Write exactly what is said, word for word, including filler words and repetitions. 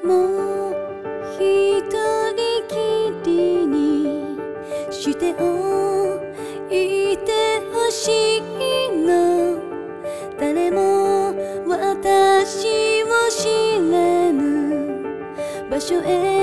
もう一人きりにしておいてほしいの。誰も私を知らぬ場所へ